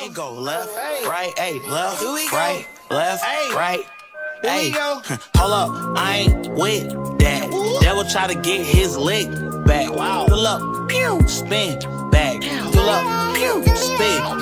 It go left, right, hey, left, right, left, right. Hey, hold up, I ain't with that. Devil try to get his lick back. Pull up, pew, spin back. Pull up, pew, spin